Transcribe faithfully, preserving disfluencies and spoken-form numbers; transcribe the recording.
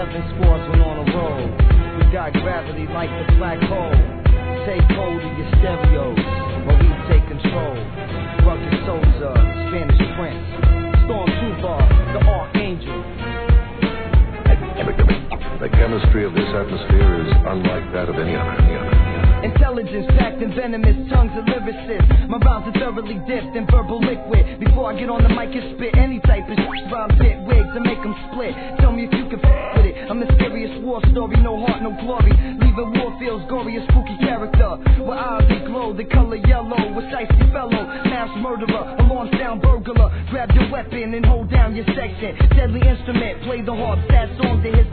eleven squads went on a roll. We got gravity like the black hole. Take hold of your stereos, while we take control. Rugged Soldier, Spanish Prince, Stormtrooper, the Archangel. The chemistry of this atmosphere is unlike that of any other. Any other. Intelligence packed in venomous tongues of lyricists. My rhymes are thoroughly dipped in verbal liquid. Before I get on the mic and spit any type of shit, rhymes hit wigs and make them split. Tell me if you can f*** with it. A mysterious war story, no heart, no glory. Leaving war feels gory, a spooky character. With eyes that glow, the color yellow. With icy fellow, mass murderer, alarm sound burglar. Grab your weapon and hold down your section. Deadly instrument, play the hard sad song to his